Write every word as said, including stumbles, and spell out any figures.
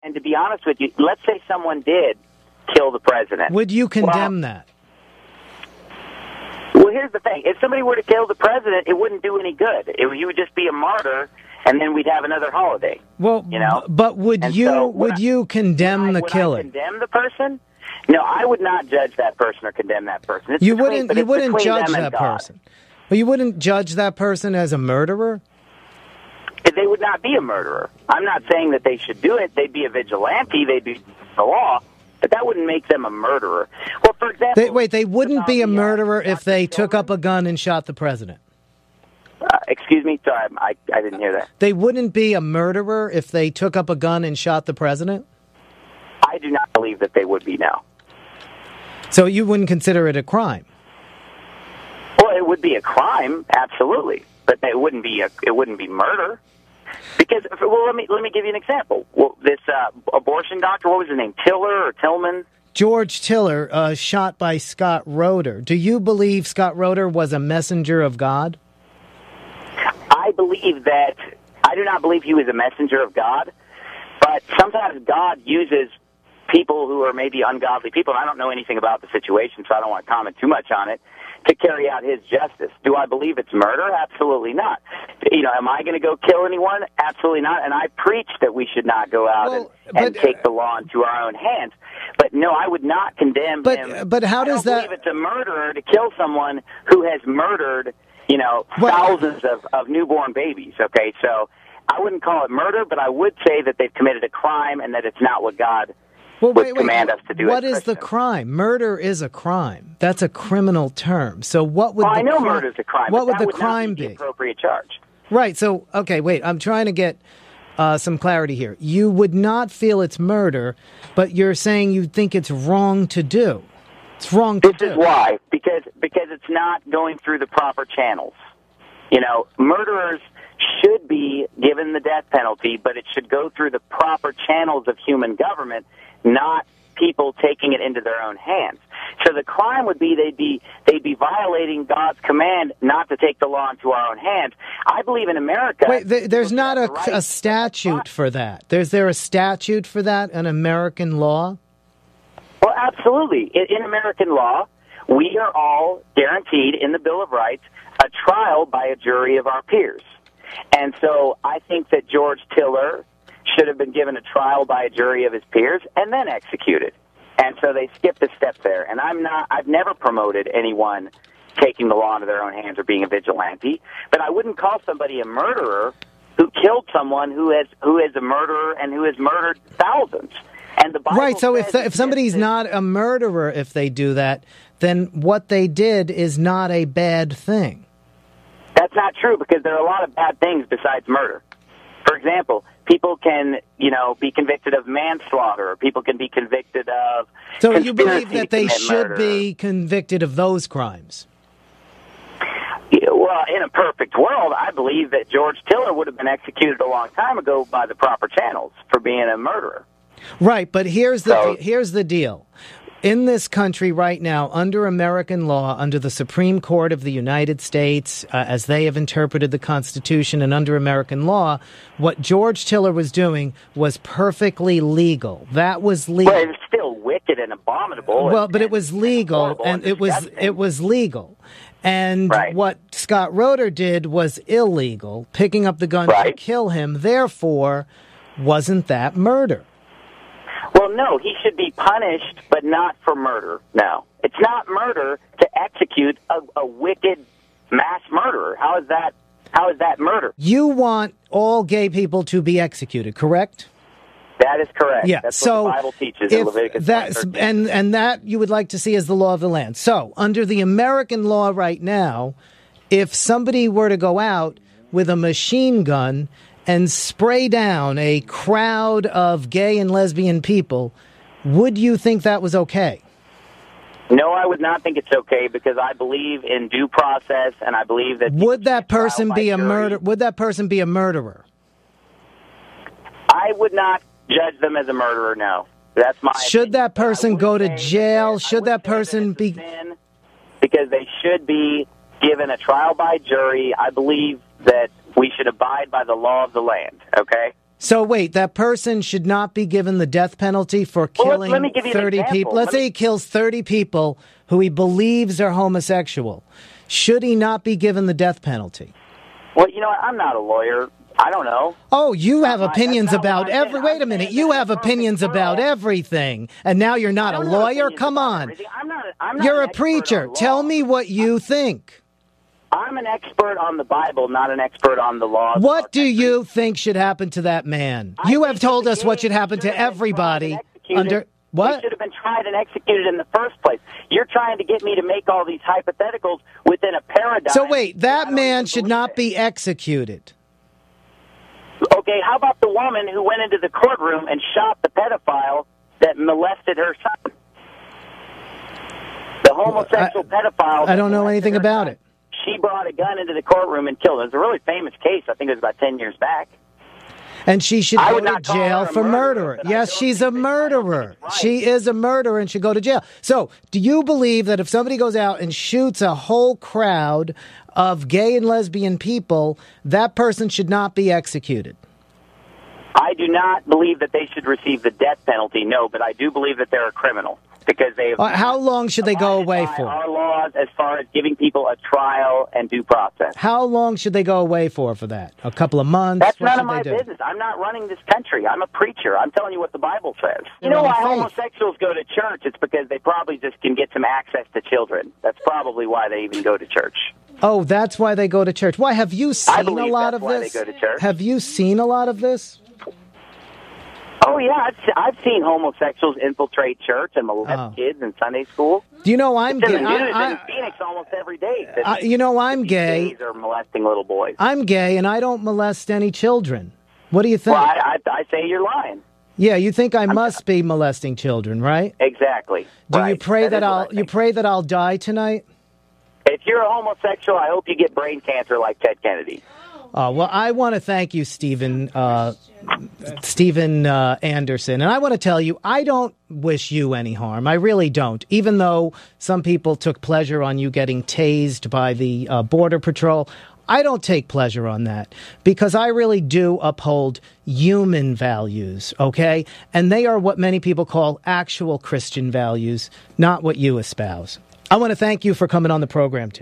And to be honest with you, let's say someone did kill the president. Would you condemn well, that? Well, here's the thing. If somebody were to kill the president, it wouldn't do any good. It, he would just be a martyr, and then we'd have another holiday. Well, you know? but would and you so would I, you condemn would I, the would killing? I condemn the person? No, I would not judge that person or condemn that person. It's you between, wouldn't. You wouldn't judge that God. person. Well, you wouldn't judge that person as a murderer? They would not be a murderer. I'm not saying that they should do it. They'd be a vigilante. They'd be the law. But that wouldn't make them a murderer. Well, for example... They, wait, they wouldn't be a murderer if they took up a gun and shot the president? Uh, excuse me? Sorry, I, I didn't hear that. They wouldn't be a murderer if they took up a gun and shot the president? I do not believe that they would be, no. So you wouldn't consider it a crime? Well, it would be a crime, absolutely. But it wouldn't be a, it wouldn't be murder. Because, well, let me let me give you an example. Well, this uh, abortion doctor, what was his name, Tiller or Tillman? George Tiller, uh, shot by Scott Roeder. Do you believe Scott Roeder was a messenger of God? I believe that, I do not believe he was a messenger of God, but sometimes God uses people who are maybe ungodly people, and I don't know anything about the situation, so I don't want to comment too much on it, to carry out his justice. Do I believe it's murder? Absolutely not. You know, am I going to go kill anyone? Absolutely not. And I preach that we should not go out well, and, and but, take the law into our own hands. But no, I would not condemn but, him. But how does I don't that... believe it's a murderer to kill someone who has murdered, you know, well, thousands of, of newborn babies, okay? So I wouldn't call it murder, but I would say that they've committed a crime and that it's not what God Well, would wait, wait. command us to do. What is the crime? Murder is a crime. That's a criminal term. So what would well, the I know cri- murder is a crime. What but would that the would crime not be? be? The appropriate charge. Right. So, okay, wait. I'm trying to get uh, some clarity here. You would not feel it's murder, but you're saying you think it's wrong to do. It's wrong to this do. This is why. Because, because it's not going through the proper channels. You know, murderers should be given the death penalty, but it should go through the proper channels of human government, not people taking it into their own hands. So the crime would be they'd be they'd be violating God's command not to take the law into our own hands. I believe in America. Wait, th- there's not a, right. a statute for that. There's there a statute for that? An American law? Well, absolutely. In, in American law, we are all guaranteed in the Bill of Rights a trial by a jury of our peers. And so I think that George Tiller should have been given a trial by a jury of his peers and then executed. And so they skipped a step there. And I'm not, I've never promoted anyone taking the law into their own hands or being a vigilante, but I wouldn't call somebody a murderer who killed someone who has, who is a murderer and who has murdered thousands. And the Bible right, so if says if somebody's that, not a murderer if they do that, then what they did is not a bad thing. That's not true, because there are a lot of bad things besides murder. For example, people can, you know, be convicted of manslaughter, or people can be convicted of So you believe that they should murder. be convicted of those crimes? Yeah, well, in a perfect world, I believe that George Tiller would have been executed a long time ago by the proper channels for being a murderer. Right, but here's the So, here's the deal. In this country right now, under American law, under the Supreme Court of the United States, uh, as they have interpreted the Constitution, and under American law, what George Tiller was doing was perfectly legal. That was legal. Well, it's still wicked and abominable. Well, and, but it was legal, and, and it was disgusting. it was legal. And right. what Scott Roeder did was illegal, picking up the gun right. to kill him. Therefore, wasn't that murder? Well, no, he should be punished, but not for murder. No. It's not murder to execute a, a wicked mass murderer. How is that how is that murder? You want all gay people to be executed, correct? That is correct. Yeah. That's so what the Bible teaches in if Leviticus that's thirteen. and and that you would like to see as the law of the land. So, under the American law right now, if somebody were to go out with a machine gun and spray down a crowd of gay and lesbian people, would you think that was okay? No, I would not think it's okay, because I believe in due process, and I believe that... Would that person be a jury. murder? Would that person be a murderer? I would not judge them as a murderer, no. That's my Should opinion. that person go to say jail? that- Should I that would say person that it's be... a sin, because they should be given a trial by jury. I believe that we should abide by the law of the land, okay? So wait, that person should not be given the death penalty for Well, let- killing let me give you an thirty example. people. Let's Let say me- he kills thirty people who he believes are homosexual. Should he not be given the death penalty? Well, you know what? I'm not a lawyer. I don't know. Oh, you have That's opinions not what about I said. every. I'm Wait a minute. saying You that have in a perfect opinions about world- everything, and now you're not I a don't have lawyer. opinions Come about on. everything. I'm not. I'm not You're an a expert preacher. on law. Tell me what you think. I'm an expert on the Bible, not an expert on the laws. of our What do country. you think should happen to that man? I You think have that told the us what gays should happen to should have been tried everybody. and executed. Under They what? should have been tried and executed in the first place. You're trying to get me to make all these hypotheticals within a paradigm. So wait, I that don't man even should believe not it. be executed. Okay, how about the woman who went into the courtroom and shot the pedophile that molested her son? The homosexual I- pedophile. I don't that know molested anything her about son. it. She brought a gun into the courtroom and killed him. It was a really famous case. I think it was about ten years back. And she should I go would to not call jail her a for murderer, murder. but I Yes, don't she's think a that- I don't murderer. think it's right. She is a murderer and should go to jail. So, do you believe that if somebody goes out and shoots a whole crowd of gay and lesbian people, that person should not be executed? I do not believe that they should receive the death penalty, no, but I do believe that they're a criminal because they have Uh, how long should they go abided away by for? our laws as far as giving people a trial and due process. How long should they go away for for that? A couple of months? That's What none should of my they do? business. I'm not running this country. I'm a preacher. I'm telling you what the Bible says. You Your know own why faith. homosexuals go to church? It's because they probably just can get some access to children. That's probably why they even go to church. Oh, that's why they go to church. Why have you seen a believe lot that's of why this? they go to church. Have you seen a lot of this? Oh, yeah. I've, I've seen homosexuals infiltrate church and molest Oh. kids in Sunday school. Do you know I'm It's in gay? the news I, in I, Phoenix almost every day. that I, you know I'm these gay. gays are molesting little boys. I'm gay, and I don't molest any children. What do you think? Well, I, I, I say you're lying. Yeah, you think I must be molesting children, right? Exactly. Do Right. you pray that, is what I I'll you think. pray that I'll die tonight? If you're a homosexual, I hope you get brain cancer like Ted Kennedy. Uh, well, I want to thank you, Stephen, uh, Stephen uh, Anderson. And I want to tell you, I don't wish you any harm. I really don't. Even though some people took pleasure on you getting tased by the uh, Border Patrol, I don't take pleasure on that because I really do uphold human values, okay? And they are what many people call actual Christian values, not what you espouse. I want to thank you for coming on the program, Tim.